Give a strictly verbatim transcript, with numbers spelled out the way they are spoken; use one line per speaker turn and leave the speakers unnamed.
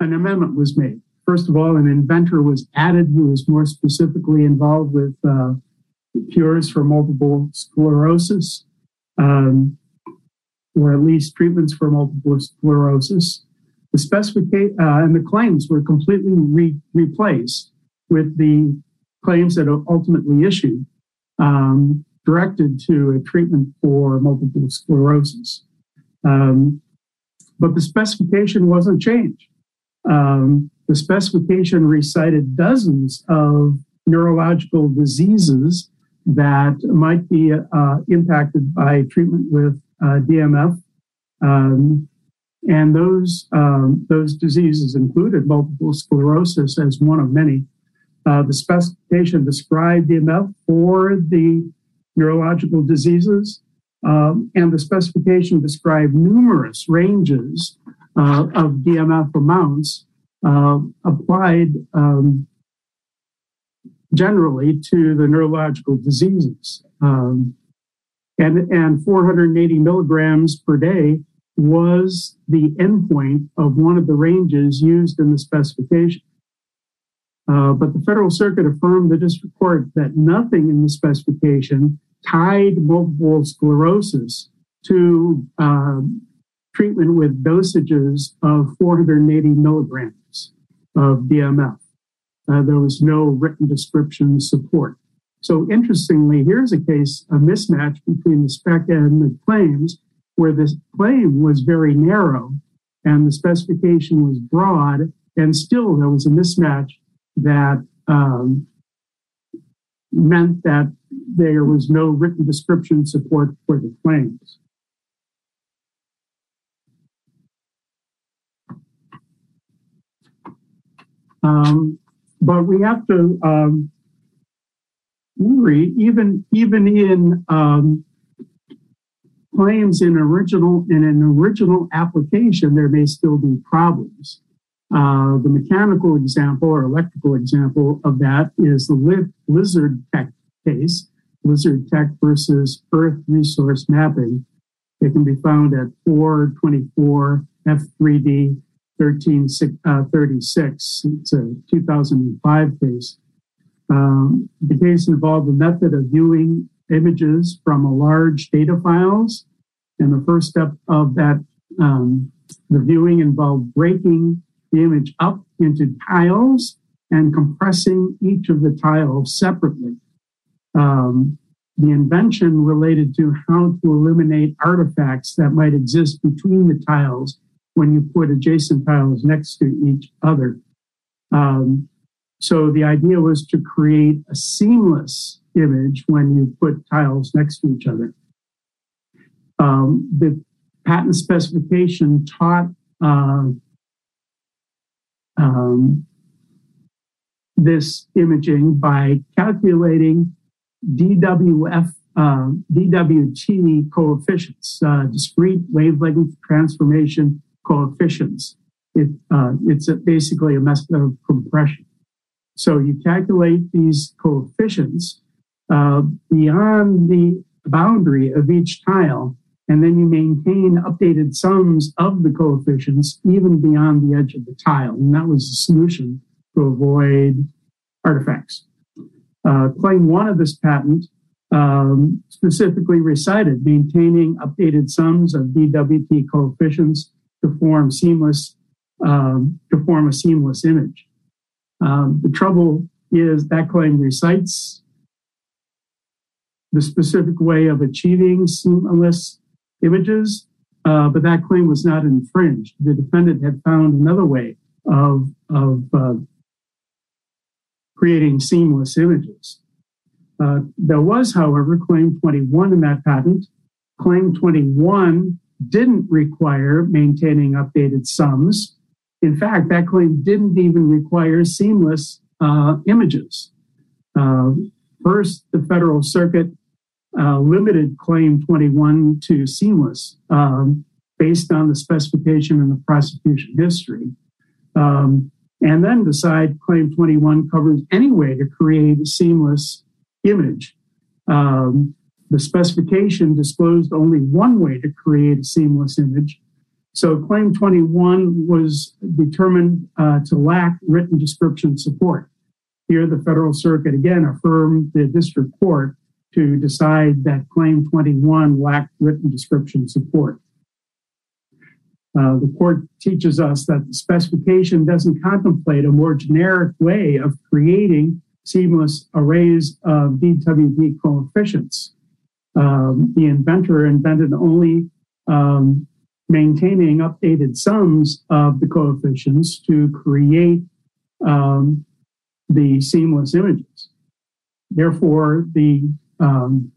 an amendment was made. First of all, an inventor was added who was more specifically involved with uh, cures for multiple sclerosis, um, or at least treatments for multiple sclerosis. The specification uh, and the claims were completely re- replaced with the claims that are ultimately issued, um, directed to a treatment for multiple sclerosis. Um, but the specification wasn't changed. Um, the specification recited dozens of neurological diseases that might be uh, impacted by treatment with uh, D M F. Um, and those, um, those diseases included multiple sclerosis as one of many. Uh, the specification described D M F for the neurological diseases, um, and the specification described numerous ranges uh, of D M F amounts uh, applied um, generally to the neurological diseases. Um, and, and four hundred eighty milligrams per day was the endpoint of one of the ranges used in the specification. Uh, but the Federal Circuit affirmed the district court that nothing in the specification tied multiple sclerosis to uh, treatment with dosages of four hundred eighty milligrams of D M F. Uh, there was no written description support. So interestingly, here's a case, a mismatch between the spec and the claims, where the claim was very narrow and the specification was broad, and still there was a mismatch that um, meant that there was no written description support for the claims. Um, but we have to um, worry, even, even in um, claims in original in an original application, there may still be problems. Uh, the mechanical example or electrical example of that is the Lizard Tech case, Lizard Tech versus Earth Resource Mapping. It can be found at four twenty-four F three D thirteen thirty-six. It's a two thousand five case. Um, the case involved a method of viewing images from a large data files. And the first step of that, um, the viewing involved breaking the image up into tiles and compressing each of the tiles separately. Um, the invention related to how to eliminate artifacts that might exist between the tiles when you put adjacent tiles next to each other. Um, so the idea was to create a seamless image when you put tiles next to each other. Um, the patent specification taught uh, um, this imaging by calculating D W F, uh, D W T coefficients, uh, discrete wavelength transformation coefficients. It, uh, it's a, basically a method of compression. So you calculate these coefficients uh, beyond the boundary of each tile, and then you maintain updated sums of the coefficients even beyond the edge of the tile. And that was the solution to avoid artifacts. Uh, claim one of this patent um, specifically recited maintaining updated sums of D W T coefficients to form seamless, um, to form a seamless image. Um, the trouble is that claim recites the specific way of achieving seamless images, uh, but that claim was not infringed. The defendant had found another way of, of uh, creating seamless images. Uh, there was, however, claim twenty-one in that patent. Claim twenty-one didn't require maintaining updated sums. In fact, that claim didn't even require seamless uh, images. Uh, first, the Federal Circuit uh, limited claim twenty-one to seamless um, based on the specification and the prosecution history. Um, and then decide claim twenty-one covers any way to create a seamless image. Um, the specification disclosed only one way to create a seamless image. So claim twenty-one was determined uh, to lack written description support. Here, the Federal Circuit again affirmed the district court to decide that claim twenty-one lacked written description support. Uh, the court teaches us that the specification doesn't contemplate a more generic way of creating seamless arrays of D W D coefficients. Um, the inventor invented only um, maintaining updated sums of the coefficients to create um, the seamless images. Therefore, the um,